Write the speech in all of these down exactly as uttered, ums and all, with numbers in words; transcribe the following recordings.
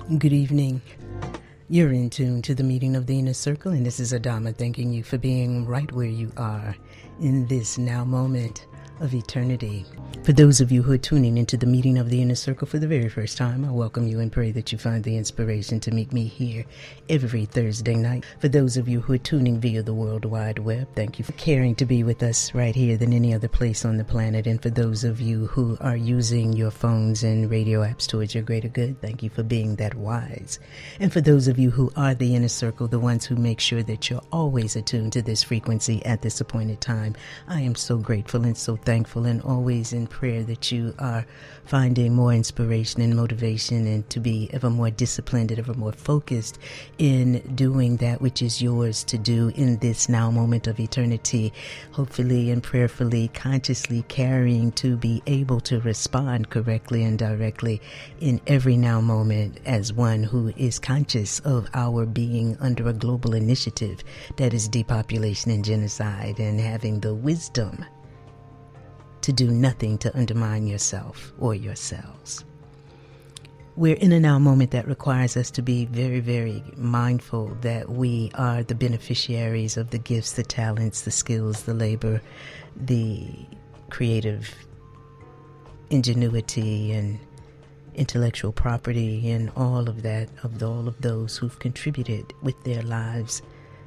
Good evening. You're in tune to the meeting of the Inner Circle, and this is Adama thanking you for being right where you are in this now moment of eternity. For those of you who are tuning into the meeting of the Inner Circle for the very first time, I welcome you and pray that you find the inspiration to meet me here every Thursday night. For those of you who are tuning via the World Wide Web, thank you for caring to be with us right here than any other place on the planet. And for those of you who are using your phones and radio apps towards your greater good, thank you for being that wise. And for those of you who are the Inner Circle, the ones who make sure that you're always attuned to this frequency at this appointed time, I am so grateful and so thankful and always in prayer that you are finding more inspiration and motivation and to be ever more disciplined and ever more focused in doing that which is yours to do in this now moment of eternity, hopefully and prayerfully, consciously carrying to be able to respond correctly and directly in every now moment as one who is conscious of our being under a global initiative that is depopulation and genocide, and having the wisdom to do nothing to undermine yourself or yourselves. We're in a now moment that requires us to be very, very mindful that we are the beneficiaries of the gifts, the talents, the skills, the labor, the creative ingenuity and intellectual property and all of that, of all of those who've contributed with their lives,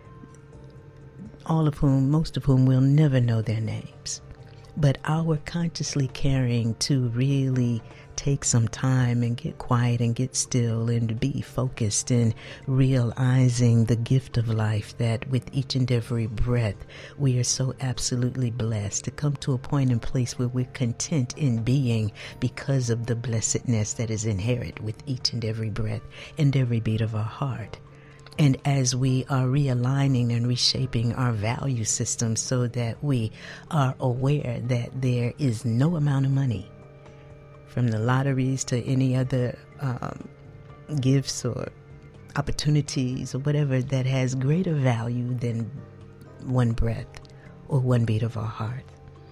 all of whom, most of whom will never know their names. But our consciously caring to really take some time and get quiet and get still and be focused in realizing the gift of life, that with each and every breath we are so absolutely blessed to come to a point and place where we're content in being because of the blessedness that is inherent with each and every breath and every beat of our heart. And as we are realigning and reshaping our value system so that we are aware that there is no amount of money, from the lotteries to any other um, gifts or opportunities or whatever, that has greater value than one breath or one beat of our heart.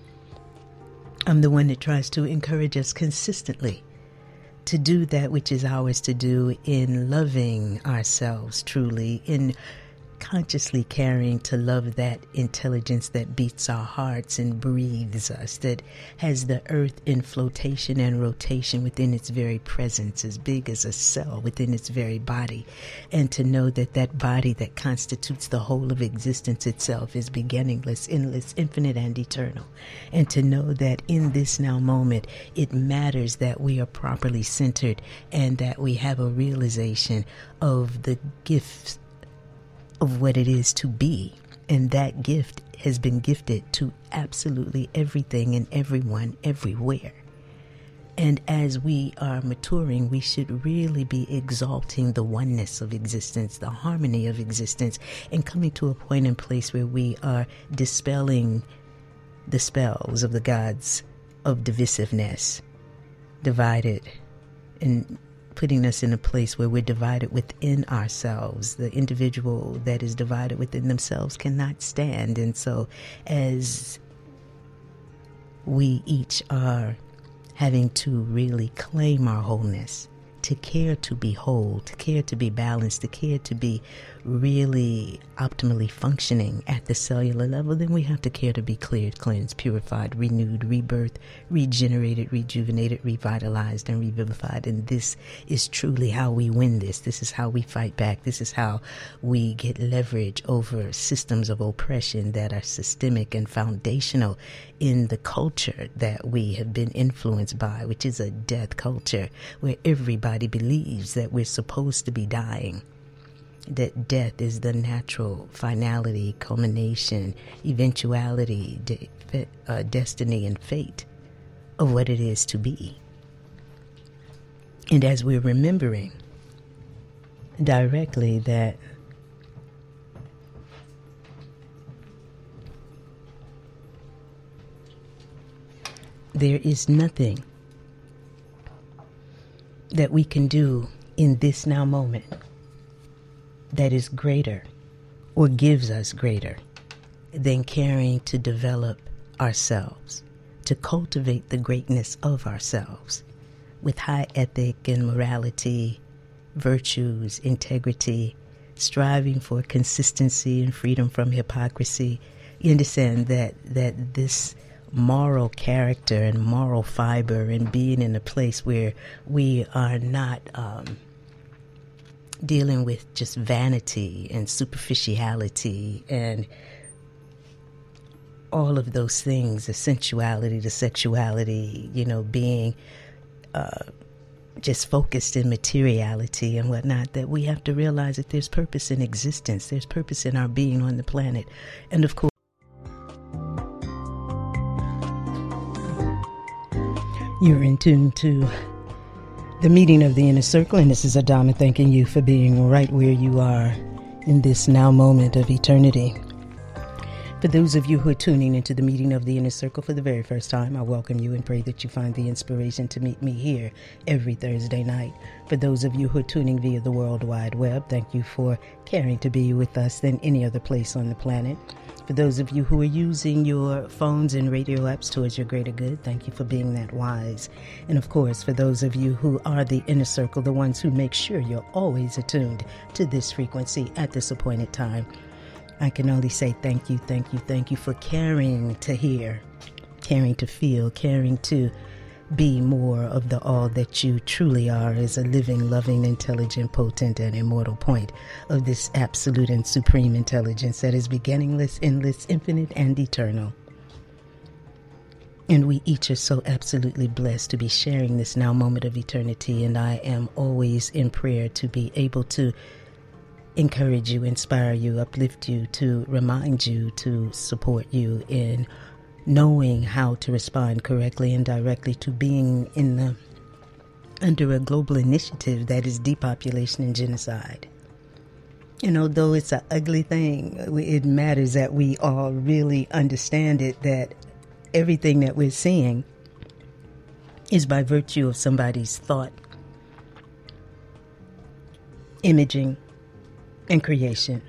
I'm the one that tries to encourage us consistently to do that which is ours to do, in loving ourselves truly, in consciously caring to love that intelligence that beats our hearts and breathes us, that has the earth in flotation and rotation within its very presence, as big as a cell within its very body, and to know that that body that constitutes the whole of existence itself is beginningless, endless, infinite, and eternal. And to know that in this now moment it matters that we are properly centered and that we have a realization of the gifts of what it is to be, and that gift has been gifted to absolutely everything and everyone everywhere. And as we are maturing, we should really be exalting the oneness of existence, the harmony of existence, and coming to a point and place where we are dispelling the spells of the gods of divisiveness, divided, and putting us in a place where we're divided within ourselves. The individual that is divided within themselves cannot stand. And so as we each are having to really claim our wholeness, to care to be whole, to care to be balanced, to care to be really optimally functioning at the cellular level, then we have to care to be cleared, cleansed, purified, renewed, rebirthed, regenerated, rejuvenated, revitalized, and revivified. And this is truly how we win this. This is how we fight back. This is how we get leverage over systems of oppression that are systemic and foundational in the culture that we have been influenced by, which is a death culture where everybody believes that we're supposed to be dying, that death is the natural finality, culmination, eventuality, de- uh, destiny, and fate of what it is to be. And as we're remembering directly that there is nothing that we can do in this now moment that is greater or gives us greater than caring to develop ourselves, to cultivate the greatness of ourselves with high ethic and morality, virtues, integrity, striving for consistency and freedom from hypocrisy. You understand that that this moral character and moral fiber and being in a place where we are not um, dealing with just vanity and superficiality and all of those things, the sensuality, the sexuality, you know, being uh, just focused in materiality and whatnot, that we have to realize that there's purpose in existence. There's purpose in our being on the planet. And of course, you're in tune to the meeting of the Inner Circle, and this is Adama thanking you for being right where you are in this now moment of eternity. For those of you who are tuning into the meeting of the Inner Circle for the very first time, I welcome you and pray that you find the inspiration to meet me here every Thursday night. For those of you who are tuning via the World Wide Web, thank you for caring to be with us than any other place on the planet. For those of you who are using your phones and radio apps towards your greater good, thank you for being that wise. And of course, for those of you who are the Inner Circle, the ones who make sure you're always attuned to this frequency at this appointed time, I can only say thank you, thank you, thank you for caring to hear, caring to feel, caring to be more of the all that you truly are as a living, loving, intelligent, potent, and immortal point of this absolute and supreme intelligence that is beginningless, endless, infinite, and eternal. And we each are so absolutely blessed to be sharing this now moment of eternity, and I am always in prayer to be able to encourage you, inspire you, uplift you, to remind you, to support you in knowing how to respond correctly and directly to being in the under a global initiative that is depopulation and genocide. And although it's an ugly thing, it matters that we all really understand it, that everything that we're seeing is by virtue of somebody's thought, imaging, and creation.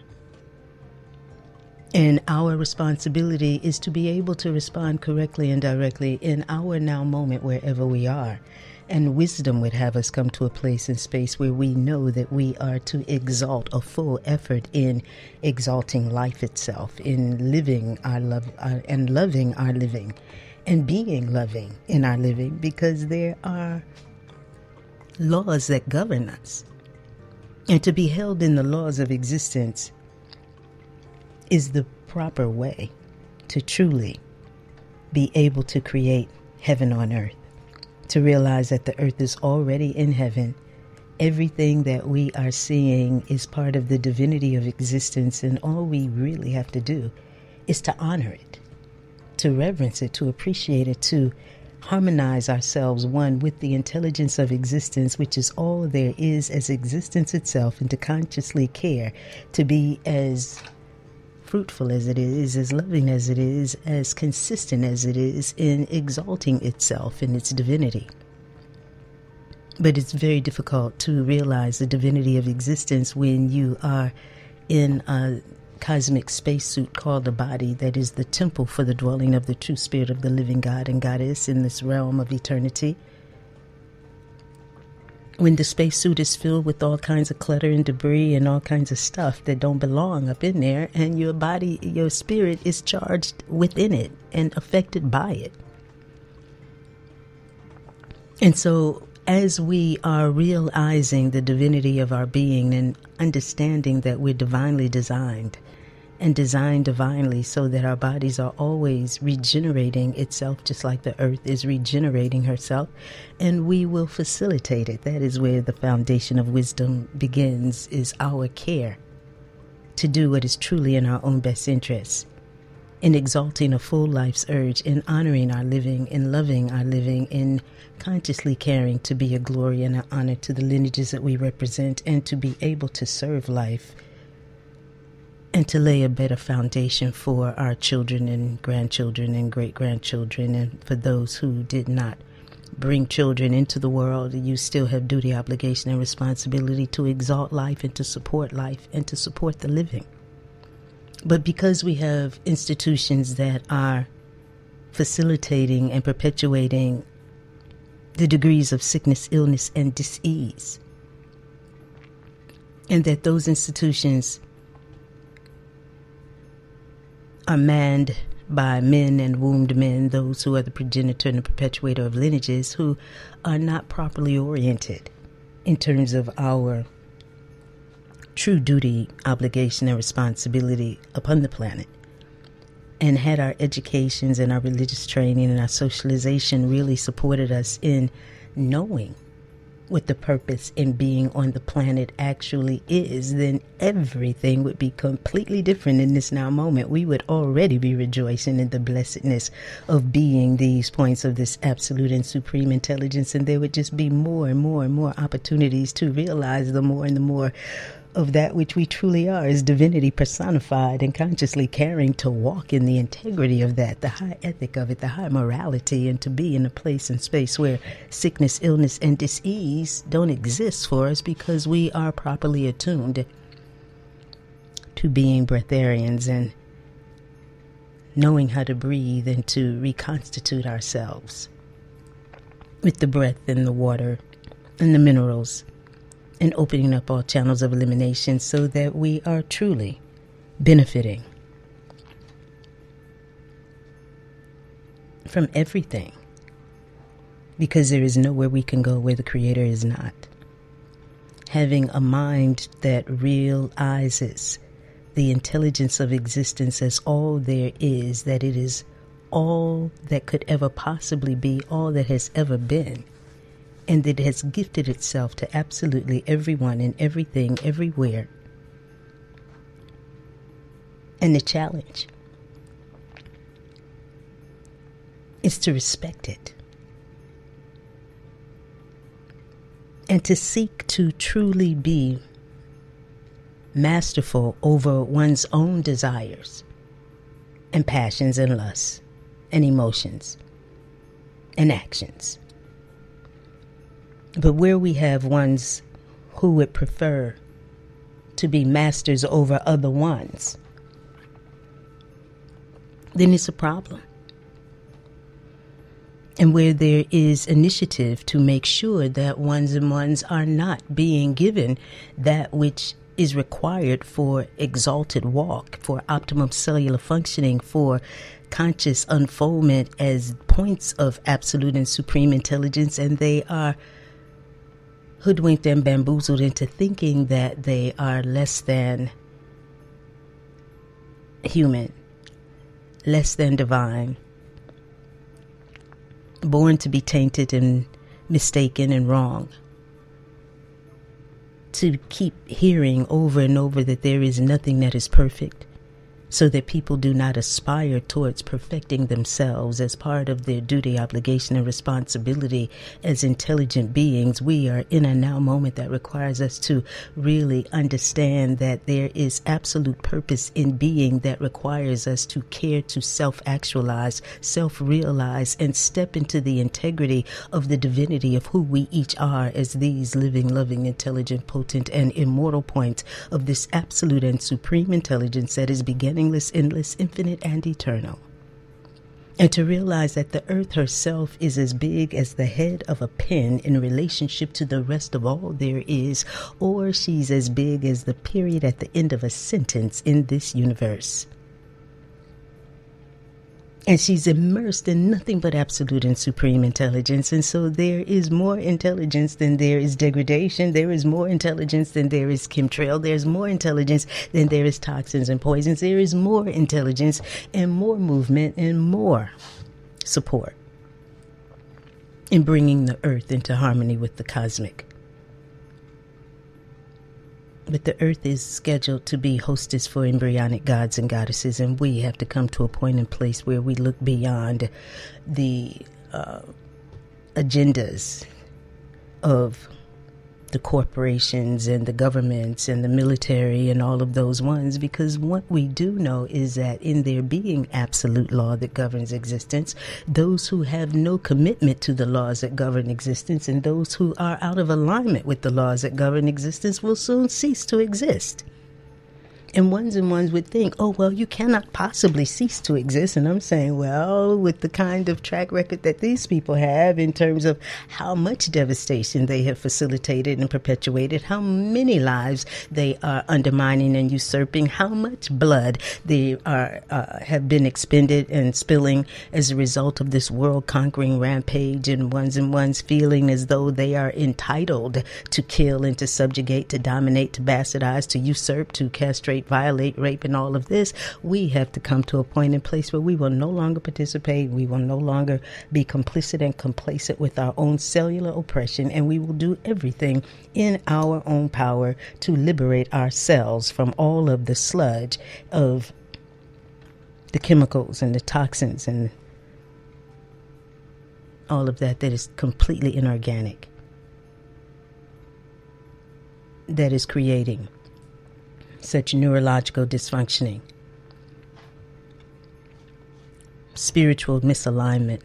And our responsibility is to be able to respond correctly and directly in our now moment wherever we are. And wisdom would have us come to a place and space where we know that we are to exalt a full effort in exalting life itself, in living our love our, and loving our living and being loving in our living, because there are laws that govern us. And to be held in the laws of existence is the proper way to truly be able to create heaven on earth, to realize that the earth is already in heaven. Everything that we are seeing is part of the divinity of existence, and all we really have to do is to honor it, to reverence it, to appreciate it, to harmonize ourselves one with the intelligence of existence, which is all there is as existence itself, and to consciously care to be as fruitful as it is, as loving as it is, as consistent as it is in exalting itself in its divinity. But it's very difficult to realize the divinity of existence when you are in a cosmic spacesuit called a body that is the temple for the dwelling of the true spirit of the living God and Goddess in this realm of eternity. When the spacesuit is filled with all kinds of clutter and debris and all kinds of stuff that don't belong up in there, and your body, your spirit is charged within it and affected by it. And so as we are realizing the divinity of our being and understanding that we're divinely designed and designed divinely so that our bodies are always regenerating itself just like the earth is regenerating herself, and we will facilitate it. That is where the foundation of wisdom begins, is our care to do what is truly in our own best interests, in exalting a full life's urge, in honoring our living, in loving our living, in consciously caring to be a glory and an honor to the lineages that we represent, and to be able to serve life and to lay a better foundation for our children and grandchildren and great-grandchildren. And for those who did not bring children into the world, you still have duty, obligation, and responsibility to exalt life and to support life and to support the living. But because we have institutions that are facilitating and perpetuating the degrees of sickness, illness, and dis-ease, and that those institutions are manned by men and wombed men, those who are the progenitor and the perpetuator of lineages, who are not properly oriented in terms of our true duty, obligation, and responsibility upon the planet. And had our educations and our religious training and our socialization really supported us in knowing what the purpose in being on the planet actually is, then everything would be completely different in this now moment. We would already be rejoicing in the blessedness of being these points of this absolute and supreme intelligence, and there would just be more and more and more opportunities to realize the more and the more of that which we truly are as divinity personified, and consciously caring to walk in the integrity of that, the high ethic of it, the high morality, and to be in a place and space where sickness, illness, and dis-ease don't exist for us because we are properly attuned to being breatharians and knowing how to breathe and to reconstitute ourselves with the breath and the water and the minerals, and opening up all channels of elimination so that we are truly benefiting from everything, because there is nowhere we can go where the Creator is not. Having a mind that realizes the intelligence of existence as all there is, that it is all that could ever possibly be, all that has ever been, and that it has gifted itself to absolutely everyone and everything everywhere. And the challenge is to respect it and to seek to truly be masterful over one's own desires and passions and lusts and emotions and actions. But where we have ones who would prefer to be masters over other ones, then it's a problem. And where there is initiative to make sure that ones and ones are not being given that which is required for exalted walk, for optimum cellular functioning, for conscious unfoldment as points of absolute and supreme intelligence, and they are hoodwinked and bamboozled into thinking that they are less than human, less than divine, born to be tainted and mistaken and wrong. To keep hearing over and over that there is nothing that is perfect, so that people do not aspire towards perfecting themselves as part of their duty, obligation, and responsibility as intelligent beings. We are in a now moment that requires us to really understand that there is absolute purpose in being that requires us to care to self-actualize, self-realize, and step into the integrity of the divinity of who we each are as these living, loving, intelligent, potent, and immortal points of this absolute and supreme intelligence that is beginning endless, infinite, and eternal. And to realize that the earth herself is as big as the head of a pin in relationship to the rest of all there is, or she's as big as the period at the end of a sentence in this universe. And she's immersed in nothing but absolute and supreme intelligence. And so there is more intelligence than there is degradation. There is more intelligence than there is chemtrail. There's more intelligence than there is toxins and poisons. There is more intelligence and more movement and more support in bringing the earth into harmony with the cosmic. But the earth is scheduled to be hostess for embryonic gods and goddesses, and we have to come to a point and place where we look beyond the uh, agendas of the corporations and the governments and the military and all of those ones, because what we do know is that in there being absolute law that governs existence, those who have no commitment to the laws that govern existence and those who are out of alignment with the laws that govern existence will soon cease to exist. And ones and ones would think, oh, well, you cannot possibly cease to exist. And I'm saying, well, with the kind of track record that these people have in terms of how much devastation they have facilitated and perpetuated, how many lives they are undermining and usurping, how much blood they are uh, have been expended and spilling as a result of this world-conquering rampage, and ones and ones feeling as though they are entitled to kill and to subjugate, to dominate, to bastardize, to usurp, to castrate, violate, rape, and all of this. We have to come to a point and place where we will no longer participate. We will no longer be complicit and complacent with our own cellular oppression, and we will do everything in our own power to liberate ourselves from all of the sludge of the chemicals and the toxins and all of that that is completely inorganic, that is creating such neurological dysfunctioning, spiritual misalignment,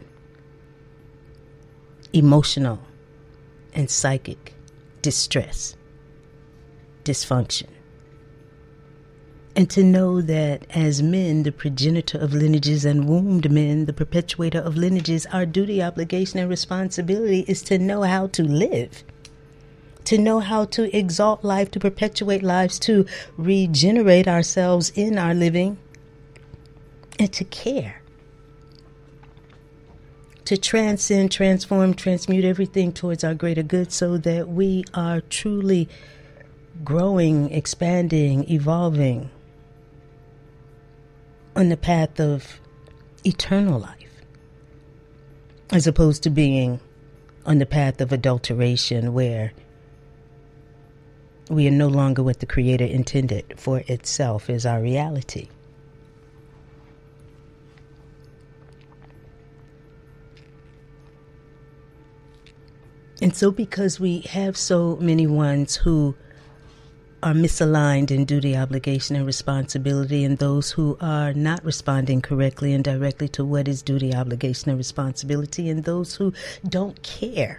emotional and psychic distress, dysfunction. And to know that as men, the progenitor of lineages, and wombed men, the perpetuator of lineages, our duty, obligation, and responsibility is to know how to live. To know how to exalt life, to perpetuate lives, to regenerate ourselves in our living, and to care. To transcend, transform, transmute everything towards our greater good so that we are truly growing, expanding, evolving on the path of eternal life, as opposed to being on the path of adulteration where we are no longer what the Creator intended for itself as our reality. And so because we have so many ones who are misaligned in duty, obligation, and responsibility, and those who are not responding correctly and directly to what is duty, obligation, and responsibility, and those who don't care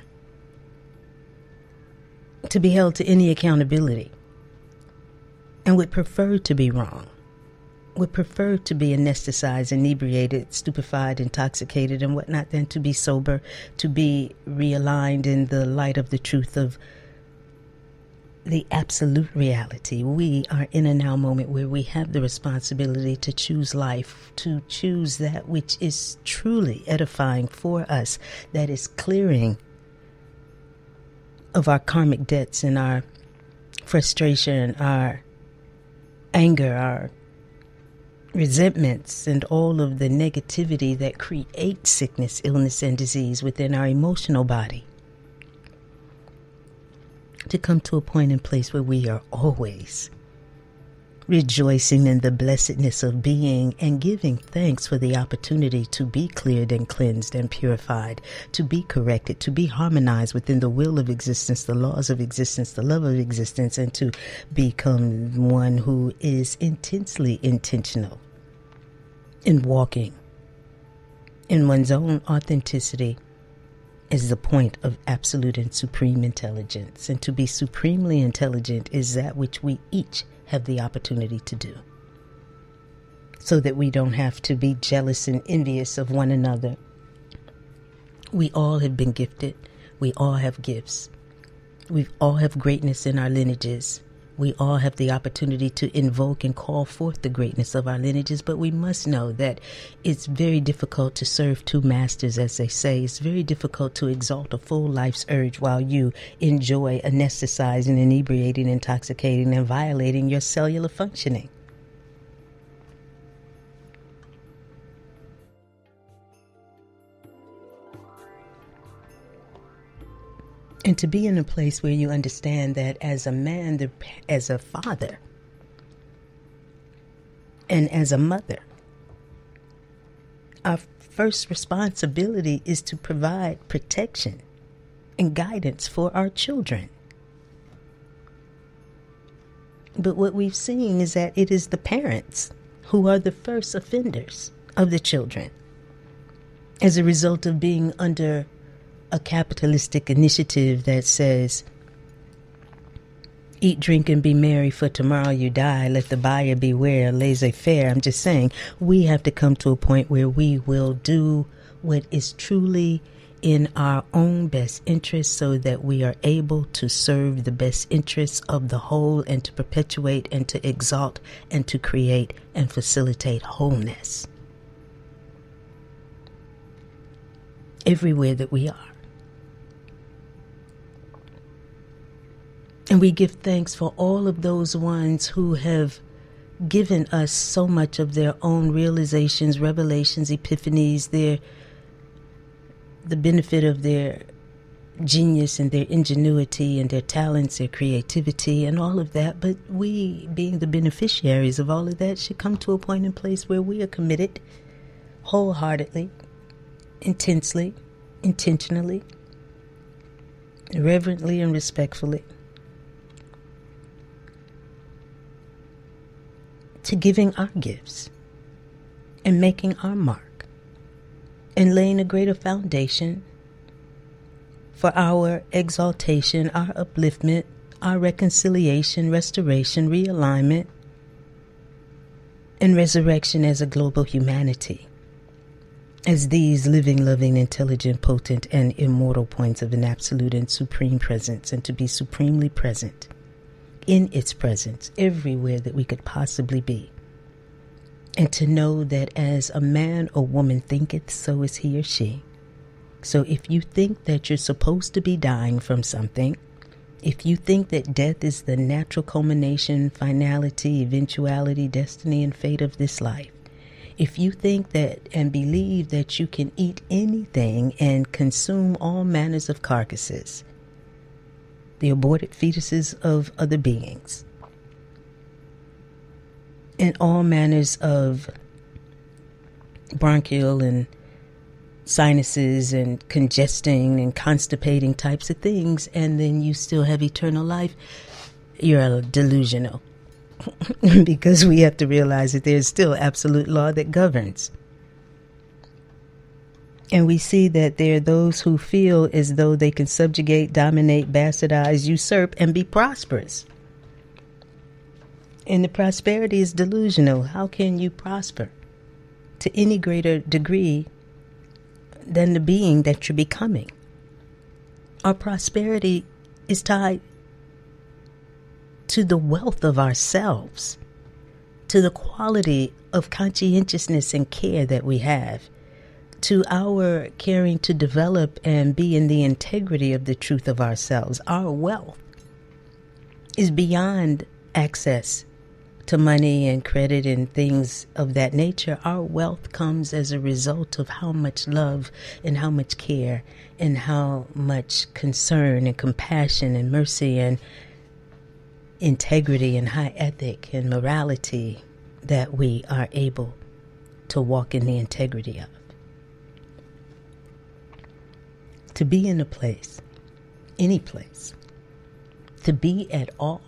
to be held to any accountability and would prefer to be wrong, would prefer to be anesthetized, inebriated, stupefied, intoxicated, and whatnot, than to be sober, to be realigned in the light of the truth of the absolute reality. We are in a now moment where we have the responsibility to choose life, to choose that which is truly edifying for us, that is clearing of our karmic debts and our frustration, our anger, our resentments, and all of the negativity that creates sickness, illness, and disease within our emotional body. To come to a point and place where we are always rejoicing in the blessedness of being and giving thanks for the opportunity to be cleared and cleansed and purified, to be corrected, to be harmonized within the will of existence, the laws of existence, the love of existence, and to become one who is intensely intentional in walking in one's own authenticity is the point of absolute and supreme intelligence. And to be supremely intelligent is that which we each have the opportunity to do, so that we don't have to be jealous and envious of one another. We all have been gifted. We all have gifts. We all have greatness in our lineages. We all have the opportunity to invoke and call forth the greatness of our lineages, but we must know that it's very difficult to serve two masters, as they say. It's very difficult to exalt a full life's urge while you enjoy anesthetizing, inebriating, intoxicating, and violating your cellular functioning. And to be in a place where you understand that as a man, the, as a father, and as a mother, our first responsibility is to provide protection and guidance for our children. But what we've seen is that it is the parents who are the first offenders of the children as a result of being under a capitalistic initiative that says Eat, drink, and be merry, for tomorrow you die. Let the buyer beware, laissez-faire. I'm just saying, we have to come to a point where we will do what is truly in our own best interest, so that we are able to serve the best interests of the whole, and to perpetuate and to exalt and to create and facilitate wholeness everywhere that we are. And we give thanks for all of those ones who have given us so much of their own realizations, revelations, epiphanies, their the benefit of their genius and their ingenuity and their talents, their creativity and all of that. But we, being the beneficiaries of all of that, should come to a point and place where we are committed wholeheartedly, intensely, intentionally, reverently and respectfully to giving our gifts and making our mark, and laying a greater foundation for our exaltation, our upliftment, our reconciliation, restoration, realignment, and resurrection as a global humanity, as these living, loving, intelligent, potent, and immortal points of an absolute and supreme presence, and to be supremely present in its presence everywhere that we could possibly be. And to know that as a man or woman thinketh, so is he or she. So if you think that you're supposed to be dying from something, if you think that death is the natural culmination, finality, eventuality, destiny, and fate of this life, if you think that and believe that you can eat anything and consume all manners of carcasses, the aborted fetuses of other beings, and all manners of bronchial and sinuses and congesting and constipating types of things, and then you still have eternal life, you're delusional. Because we have to realize that there's still absolute law that governs. And we see that there are those who feel as though they can subjugate, dominate, bastardize, usurp, and be prosperous. And the prosperity is delusional. How can you prosper to any greater degree than the being that you're becoming? Our prosperity is tied to the wealth of ourselves, to the quality of conscientiousness and care that we have, to our caring to develop and be in the integrity of the truth of ourselves. Our wealth is beyond access to money and credit and things of that nature. Our wealth comes as a result of how much love and how much care and how much concern and compassion and mercy and integrity and high ethic and morality that we are able to walk in the integrity of. To be in a place, any place, to be at all,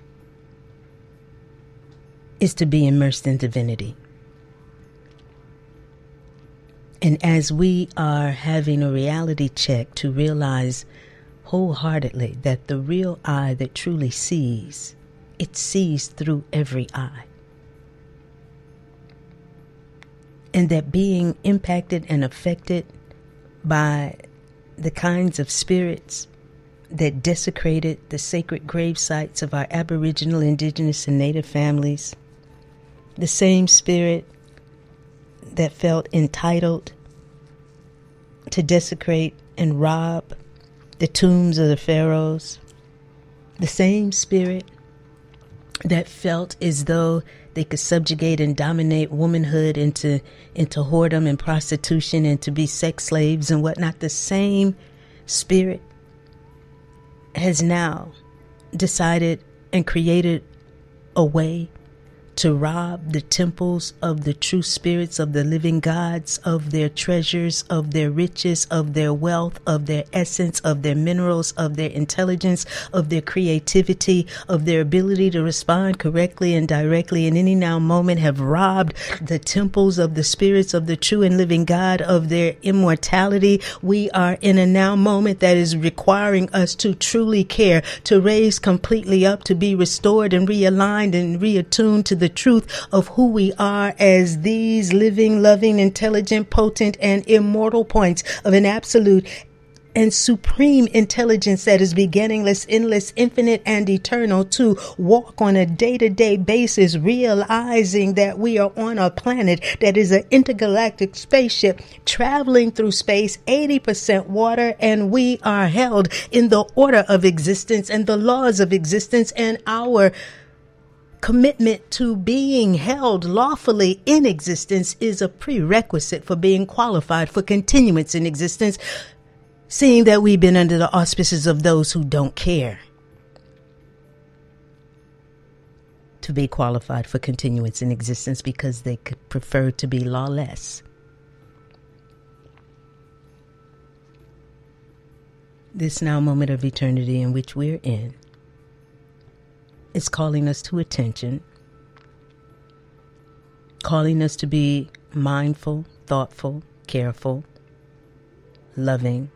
is to be immersed in divinity. And as we are having a reality check to realize wholeheartedly that the real eye that truly sees, it sees through every eye. And that being impacted and affected by the kinds of spirits that desecrated the sacred grave sites of our Aboriginal, Indigenous, and Native families, the same spirit that felt entitled to desecrate and rob the tombs of the pharaohs, the same spirit that felt as though they could subjugate and dominate womanhood into into whoredom and prostitution and to be sex slaves and whatnot, the same spirit has now decided and created a way to rob the temples of the true spirits of the living gods of their treasures, of their riches, of their wealth, of their essence, of their minerals, of their intelligence, of their creativity, of their ability to respond correctly and directly in any now moment, have robbed the temples of the spirits of the true and living God of their immortality. We are in a now moment that is requiring us to truly care, to raise completely up, to be restored and realigned and reattuned to the truth of who we are as these living, loving, intelligent, potent, and immortal points of an absolute and supreme intelligence that is beginningless, endless, infinite, and eternal, to walk on a day-to-day basis, realizing that we are on a planet that is an intergalactic spaceship traveling through space, eighty percent water, and we are held in the order of existence and the laws of existence, and our commitment to being held lawfully in existence is a prerequisite for being qualified for continuance in existence, seeing that we've been under the auspices of those who don't care to be qualified for continuance in existence because they could prefer to be lawless. This now moment of eternity in which we're in is calling us to attention, calling us to be mindful, thoughtful, careful, loving,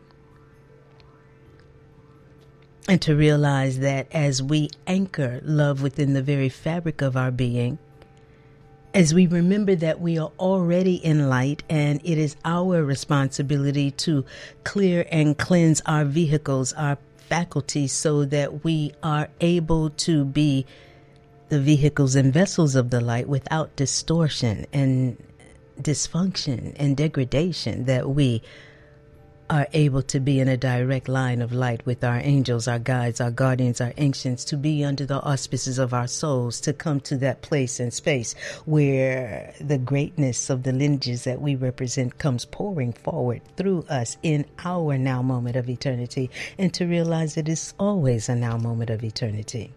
and to realize that as we anchor love within the very fabric of our being, as we remember that we are already in light and it is our responsibility to clear and cleanse our vehicles, our faculties, so that we are able to be the vehicles and vessels of the light without distortion and dysfunction and degradation, that we are able to be in a direct line of light with our angels, our guides, our guardians, our ancients, to be under the auspices of our souls, to come to that place and space where the greatness of the lineages that we represent comes pouring forward through us in our now moment of eternity, and to realize that it's always a now moment of eternity.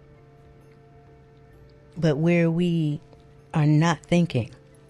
But where we are not thinking,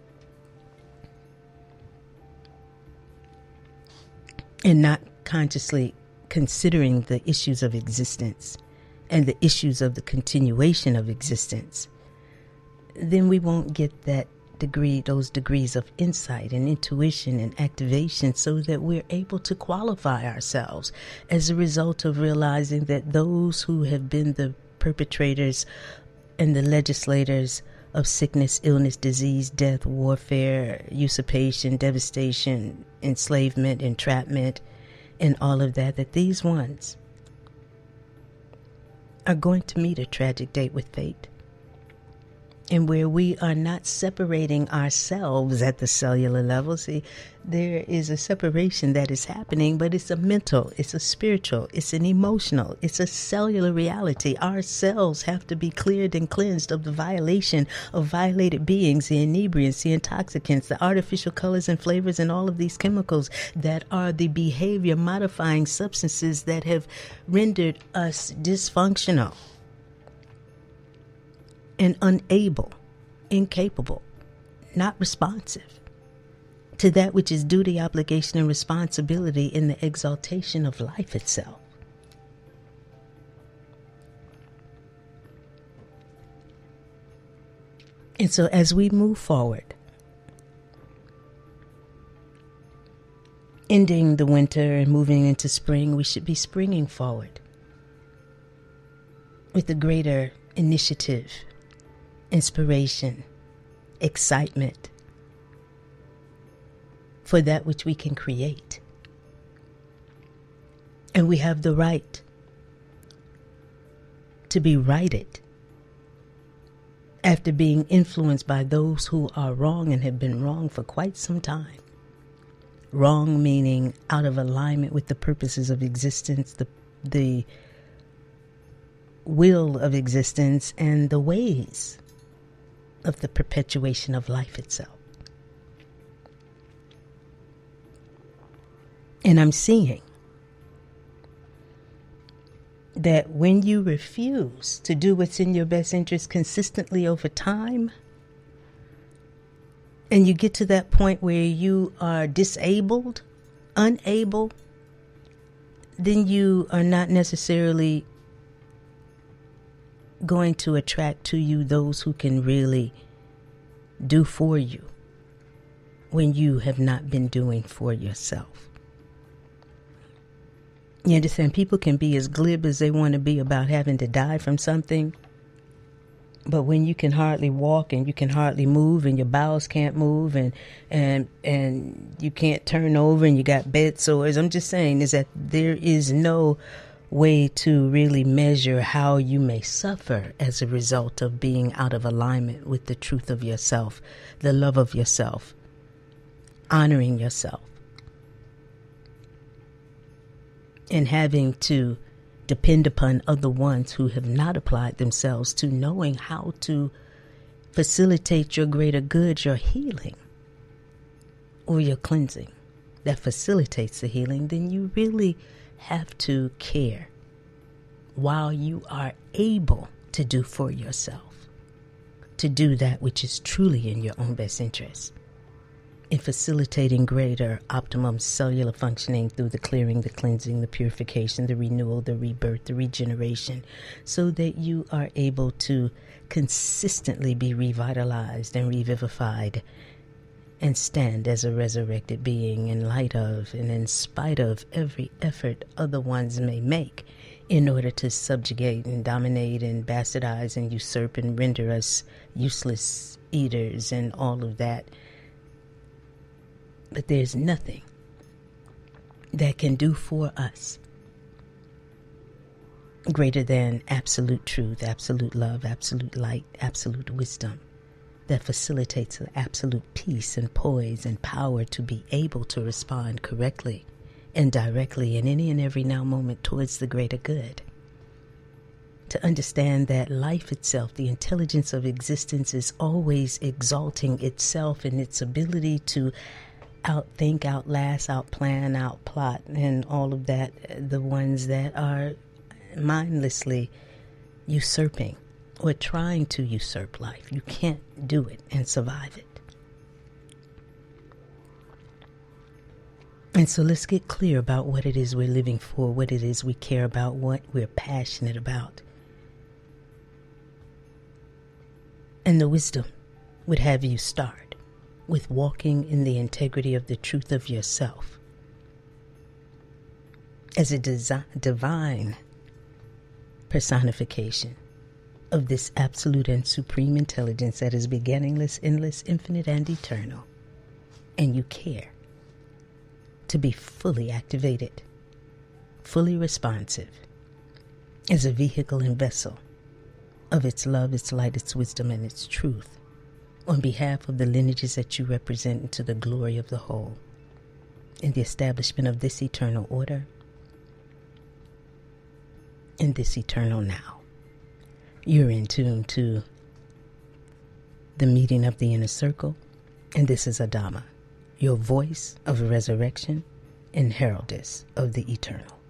and not consciously considering the issues of existence and the issues of the continuation of existence, then we won't get that degree, those degrees of insight and intuition and activation, so that we're able to qualify ourselves as a result of realizing that those who have been the perpetrators and the legislators of sickness, illness, disease, death, warfare, usurpation, devastation, enslavement, entrapment, and all of that, that these ones are going to meet a tragic date with fate. And where we are not separating ourselves at the cellular level, see, there is a separation that is happening, but it's a mental, it's a spiritual, it's an emotional, it's a cellular reality. Our cells have to be cleared and cleansed of the violation of violated beings, the inebriants, the intoxicants, the artificial colors and flavors, and all of these chemicals that are the behavior modifying substances that have rendered us dysfunctional and unable, incapable, not responsive to that which is duty, obligation, and responsibility in the exaltation of life itself. And so as we move forward, ending the winter and moving into spring, we should be springing forward with a greater initiative, inspiration, excitement for that which we can create. And we have the right to be righted after being influenced by those who are wrong and have been wrong for quite some time. Wrong meaning out of alignment with the purposes of existence, the the will of existence, and the ways of the perpetuation of life itself. And I'm seeing that when you refuse to do what's in your best interest consistently over time, and you get to that point where you are disabled, unable, then you are not necessarily going to attract to you those who can really do for you when you have not been doing for yourself. You understand? People can be as glib as they want to be about having to die from something, but when you can hardly walk and you can hardly move and your bowels can't move and and and you can't turn over and you got bed sores, I'm just saying is that there is no way to really measure how you may suffer as a result of being out of alignment with the truth of yourself, the love of yourself, honoring yourself, and having to depend upon other ones who have not applied themselves to knowing how to facilitate your greater good, your healing, or your cleansing that facilitates the healing. Then you really have to care while you are able to do for yourself, to do that which is truly in your own best interest, in facilitating greater optimum cellular functioning through the clearing, the cleansing, the purification, the renewal, the rebirth, the regeneration, so that you are able to consistently be revitalized and revivified and stand as a resurrected being in light of and in spite of every effort other ones may make in order to subjugate and dominate and bastardize and usurp and render us useless eaters and all of that. But there's nothing that can do for us greater than absolute truth, absolute love, absolute light, absolute wisdom that facilitates the absolute peace and poise and power to be able to respond correctly and directly in any and every now moment towards the greater good. To understand that life itself, the intelligence of existence, is always exalting itself in its ability to outthink, outlast, outplan, outplot, and all of that, the ones that are mindlessly usurping or trying to usurp life. You can't do it and survive it. And so let's get clear about what it is we're living for, what it is we care about, what we're passionate about. And the wisdom would have you start with walking in the integrity of the truth of yourself as a desi- divine personification of this absolute and supreme intelligence that is beginningless, endless, infinite, and eternal. And you care to be fully activated, fully responsive, as a vehicle and vessel of its love, its light, its wisdom, and its truth, on behalf of the lineages that you represent, and to the glory of the whole, in the establishment of this eternal order, in this eternal now. You're in tune to the meeting of the inner circle, and this is Adama, your voice of resurrection and heraldess of the eternal.